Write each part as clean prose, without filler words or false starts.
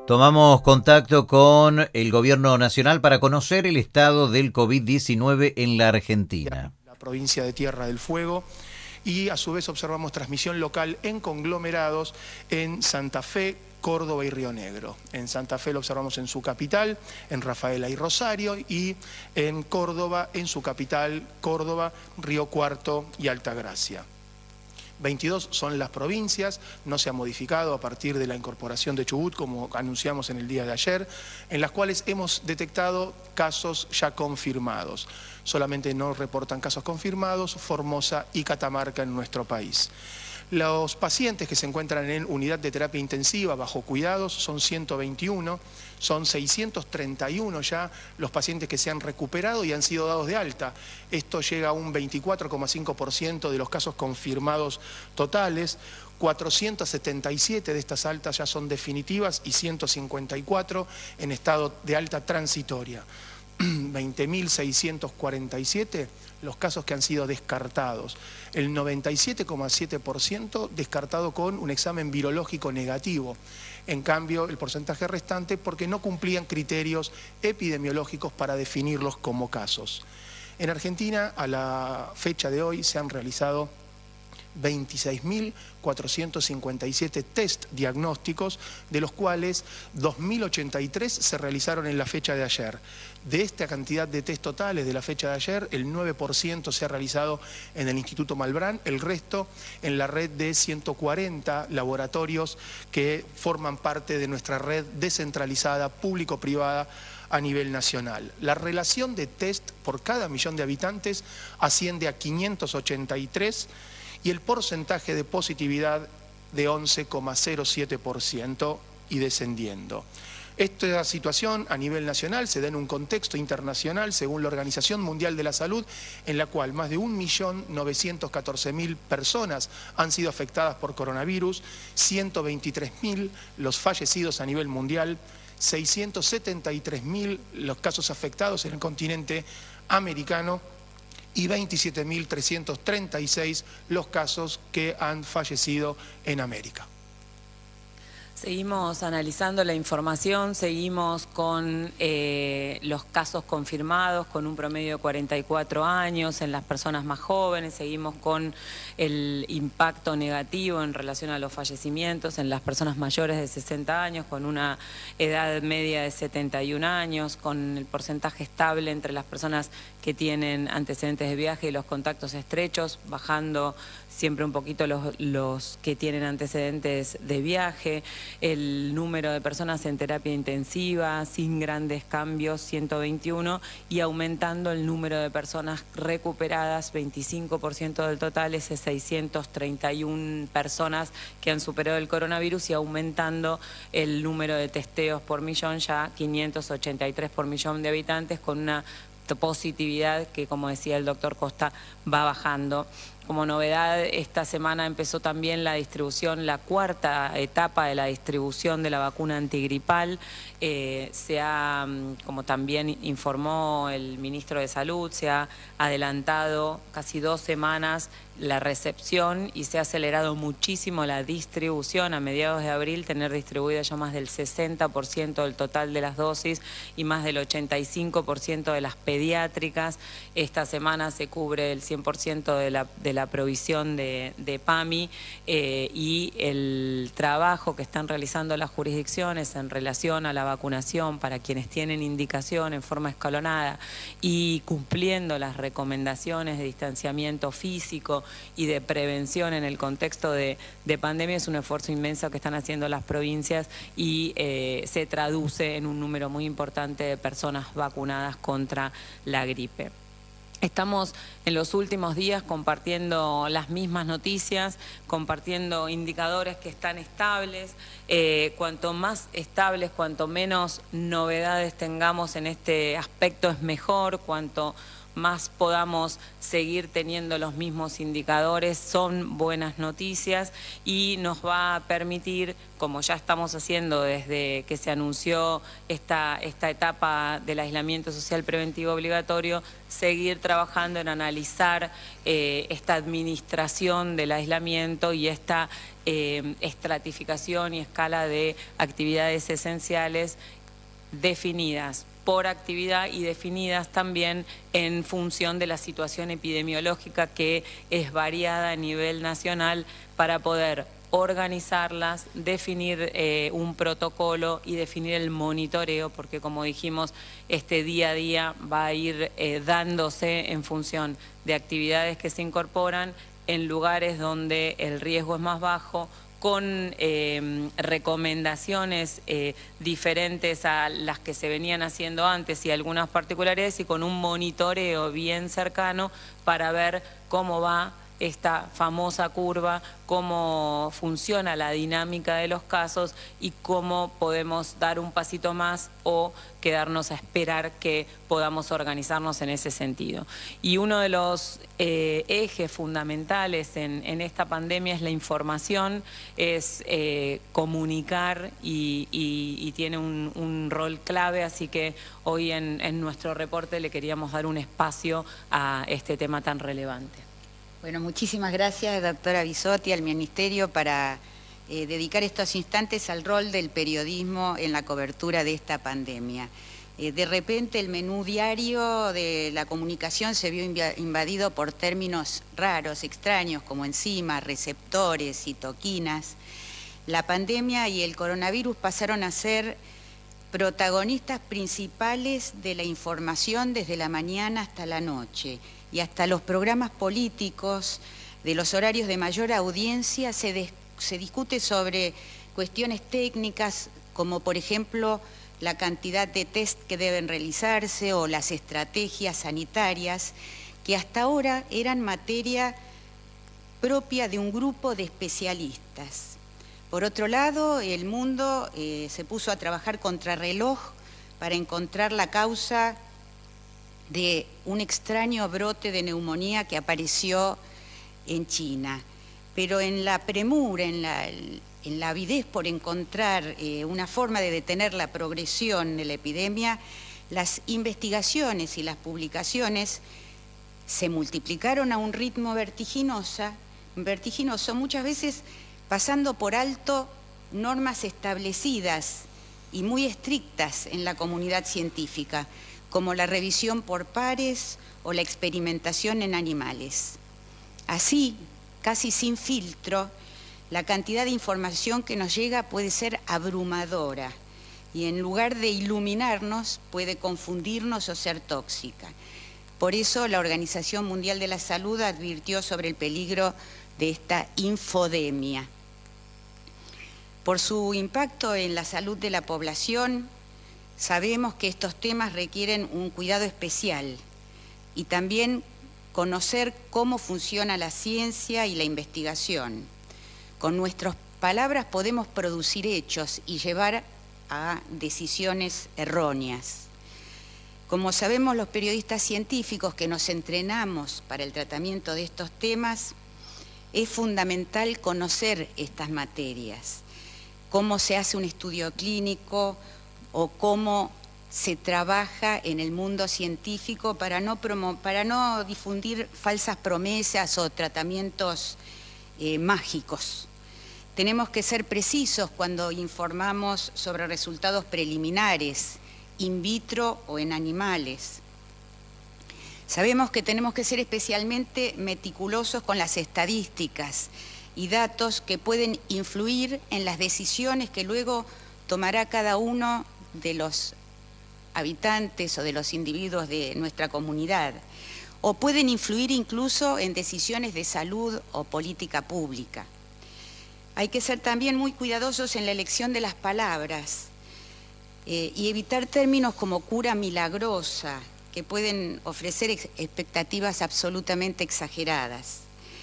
Tomamos contacto con el gobierno nacional para conocer el estado del COVID-19 en la Argentina. La provincia de Tierra del Fuego, y a su vez observamos transmisión local en conglomerados en Santa Fe, Córdoba y Río Negro. En Santa Fe lo observamos en su capital, en Rafaela y Rosario, y en Córdoba, en su capital, Córdoba, Río Cuarto y Altagracia. 22 son las provincias, no se ha modificado a partir de la incorporación de Chubut, como anunciamos en el día de ayer, en las cuales hemos detectado casos ya confirmados. Solamente no reportan casos confirmados Formosa y Catamarca en nuestro país. Los pacientes que se encuentran en unidad de terapia intensiva bajo cuidados son 121, son 631 ya los pacientes que se han recuperado y han sido dados de alta. Esto llega a un 24,5% de los casos confirmados totales. 477 de estas altas ya son definitivas y 154 en estado de alta transitoria. 20.647 los casos que han sido descartados, el 97,7% descartado con un examen virológico negativo. En cambio, el porcentaje restante porque no cumplían criterios epidemiológicos para definirlos como casos. En Argentina, a la fecha de hoy, se han realizado 26.457 test diagnósticos, de los cuales 2.083 se realizaron en la fecha de ayer. De esta cantidad de test totales de la fecha de ayer, el 9% se ha realizado en el Instituto Malbrán, el resto en la red de 140 laboratorios que forman parte de nuestra red descentralizada, público-privada, a nivel nacional. La relación de test por cada millón de habitantes asciende a 583 y el porcentaje de positividad de 11,07% y descendiendo. Esta situación a nivel nacional se da en un contexto internacional, según la Organización Mundial de la Salud, en la cual más de 1.914.000 personas han sido afectadas por coronavirus, 123.000 los fallecidos a nivel mundial, 673.000 los casos afectados en el continente americano y 27.336 los casos que han fallecido en América. Seguimos analizando la información, seguimos con los casos confirmados con un promedio de 44 años en las personas más jóvenes, seguimos con el impacto negativo en relación a los fallecimientos en las personas mayores de 60 años, con una edad media de 71 años, con el porcentaje estable entre las personas que tienen antecedentes de viaje y los contactos estrechos, bajando siempre un poquito los que tienen antecedentes de viaje, el número de personas en terapia intensiva sin grandes cambios, 121, y aumentando el número de personas recuperadas, 25% del total, ese 631 personas que han superado el coronavirus, y aumentando el número de testeos por millón, ya 583 por millón de habitantes, con una positividad que, como decía el doctor Costa, va bajando. Como novedad, esta semana empezó también la distribución, la cuarta etapa de la distribución de la vacuna antigripal. Como también informó el ministro de Salud, se ha adelantado casi 2 semanas la recepción y se ha acelerado muchísimo la distribución. A mediados de abril tener distribuida ya más del 60% del total de las dosis y más del 85% de las pediátricas. Esta semana se cubre el 100% de la provisión de PAMI y el trabajo que están realizando las jurisdicciones en relación a la vacunación para quienes tienen indicación en forma escalonada y cumpliendo las recomendaciones de distanciamiento físico y de prevención en el contexto de pandemia es un esfuerzo inmenso que están haciendo las provincias y se traduce en un número muy importante de personas vacunadas contra la gripe. Estamos en los últimos días compartiendo las mismas noticias, compartiendo indicadores que están estables. Cuanto más estables, cuanto menos novedades tengamos en este aspecto es mejor. Cuanto más podamos seguir teniendo los mismos indicadores, son buenas noticias y nos va a permitir, como ya estamos haciendo desde que se anunció esta etapa del aislamiento social preventivo obligatorio, seguir trabajando en analizar esta administración del aislamiento y esta estratificación y escala de actividades esenciales definidas por actividad y definidas también en función de la situación epidemiológica que es variada a nivel nacional para poder organizarlas, definir un protocolo y definir el monitoreo, porque como dijimos, este día a día va a ir dándose en función de actividades que se incorporan en lugares donde el riesgo es más bajo, con recomendaciones diferentes a las que se venían haciendo antes y algunas particularidades, y con un monitoreo bien cercano para ver cómo va esta famosa curva, cómo funciona la dinámica de los casos y cómo podemos dar un pasito más o quedarnos a esperar que podamos organizarnos en ese sentido. Y uno de los ejes fundamentales en esta pandemia es la información, es comunicar y tiene un rol clave, así que hoy en nuestro reporte le queríamos dar un espacio a este tema tan relevante. Bueno, muchísimas gracias, doctora Bisotti, al Ministerio para dedicar estos instantes al rol del periodismo en la cobertura de esta pandemia. De repente el menú diario de la comunicación se vio invadido por términos raros, extraños, como enzimas, receptores, citoquinas. La pandemia y el coronavirus pasaron a ser protagonistas principales de la información desde la mañana hasta la noche, y hasta los programas políticos de los horarios de mayor audiencia se discute sobre cuestiones técnicas, como por ejemplo la cantidad de test que deben realizarse o las estrategias sanitarias, que hasta ahora eran materia propia de un grupo de especialistas. Por otro lado, el mundo se puso a trabajar contrarreloj para encontrar la causa de un extraño brote de neumonía que apareció en China. Pero en la premura, en la avidez por encontrar una forma de detener la progresión de la epidemia, las investigaciones y las publicaciones se multiplicaron a un ritmo vertiginoso, muchas veces pasando por alto normas establecidas y muy estrictas en la comunidad científica, como la revisión por pares o la experimentación en animales. Así, casi sin filtro, la cantidad de información que nos llega puede ser abrumadora y en lugar de iluminarnos puede confundirnos o ser tóxica. Por eso la Organización Mundial de la Salud advirtió sobre el peligro de esta infodemia. Por su impacto en la salud de la población, sabemos que estos temas requieren un cuidado especial y también conocer cómo funciona la ciencia y la investigación. Con nuestras palabras podemos producir hechos y llevar a decisiones erróneas. Como sabemos los periodistas científicos que nos entrenamos para el tratamiento de estos temas, es fundamental conocer estas materias, cómo se hace un estudio clínico o cómo se trabaja en el mundo científico para no difundir falsas promesas o tratamientos mágicos. Tenemos que ser precisos cuando informamos sobre resultados preliminares, in vitro o en animales. Sabemos que tenemos que ser especialmente meticulosos con las estadísticas y datos que pueden influir en las decisiones que luego tomará cada uno de los habitantes o de los individuos de nuestra comunidad, o pueden influir incluso en decisiones de salud o política pública. Hay que ser también muy cuidadosos en la elección de las palabras y evitar términos como cura milagrosa, que pueden ofrecer expectativas absolutamente exageradas.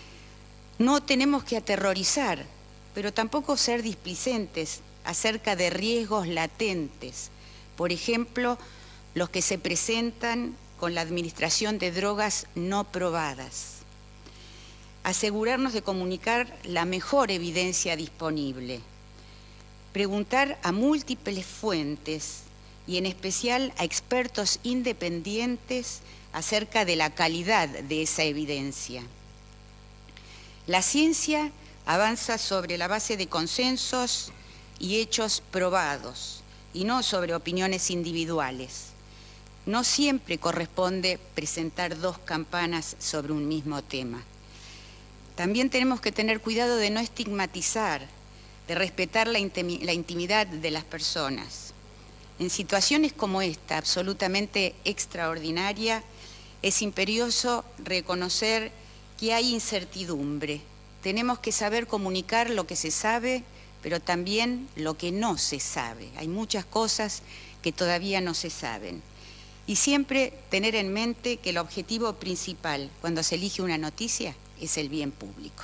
No tenemos que aterrorizar, pero tampoco ser displicentes acerca de riesgos latentes, por ejemplo, los que se presentan con la administración de drogas no probadas. Asegurarnos de comunicar la mejor evidencia disponible. Preguntar a múltiples fuentes y en especial a expertos independientes acerca de la calidad de esa evidencia. La ciencia avanza sobre la base de consensos y hechos probados, y no sobre opiniones individuales. No siempre corresponde presentar dos campanas sobre un mismo tema. También tenemos que tener cuidado de no estigmatizar, de respetar la intimidad de las personas. En situaciones como esta, absolutamente extraordinaria, es imperioso reconocer que hay incertidumbre. Tenemos que saber comunicar lo que se sabe, pero también lo que no se sabe. Hay muchas cosas que todavía no se saben. Y siempre tener en mente que el objetivo principal cuando se elige una noticia es el bien público.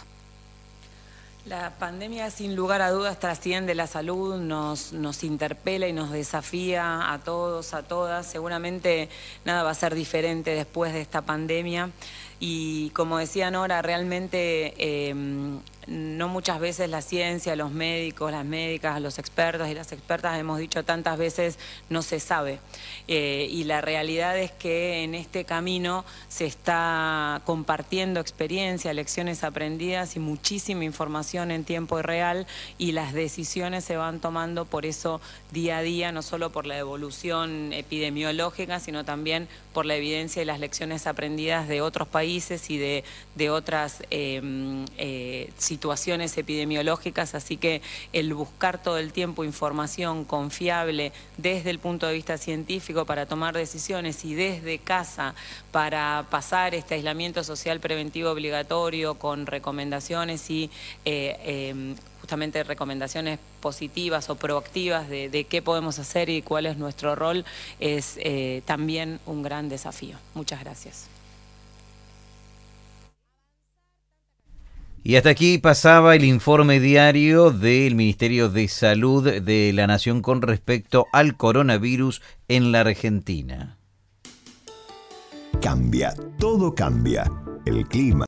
La pandemia, sin lugar a dudas, trasciende la salud, nos interpela y nos desafía a todos, a todas. Seguramente nada va a ser diferente después de esta pandemia. Y como decía Nora, realmente no muchas veces la ciencia, los médicos, las médicas, los expertos y las expertas hemos dicho tantas veces no se sabe. Y la realidad es que en este camino se está compartiendo experiencia, lecciones aprendidas y muchísima información en tiempo real, y las decisiones se van tomando por eso día a día, no solo por la evolución epidemiológica, sino también por la evidencia y las lecciones aprendidas de otros países y de otras situaciones epidemiológicas. Así que el buscar todo el tiempo información confiable desde el punto de vista científico para tomar decisiones y desde casa para pasar este aislamiento social preventivo obligatorio con recomendaciones y justamente recomendaciones positivas o proactivas de qué podemos hacer y cuál es nuestro rol, es también un gran desafío. Muchas gracias. Y hasta aquí pasaba el informe diario del Ministerio de Salud de la Nación con respecto al coronavirus en la Argentina. Cambia, todo cambia. El clima.